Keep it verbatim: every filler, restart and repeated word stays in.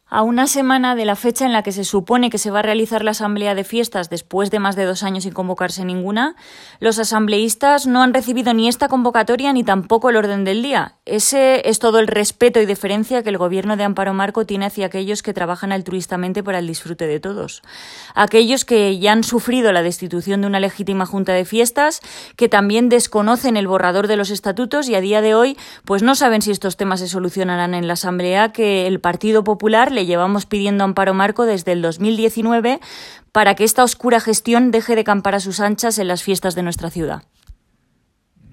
A una semana de la fecha en la que se supone que se va a realizar la asamblea de fiestas después de más de dos años sin convocarse ninguna, los asambleístas no han recibido ni esta convocatoria ni tampoco el orden del día. Ese es todo el respeto y deferencia que el gobierno de Amparo Marco tiene hacia aquellos que trabajan altruistamente para el disfrute de todos. Aquellos que ya han sufrido la destitución de una legítima junta de fiestas, que también desconocen el borrador de los estatutos y a día de hoy pues no saben si estos temas se solucionarán en la asamblea que el Partido Popular le llevamos pidiendo a Amparo Marco desde el dos mil diecinueve para que esta oscura gestión deje de campar a sus anchas en las fiestas de nuestra ciudad.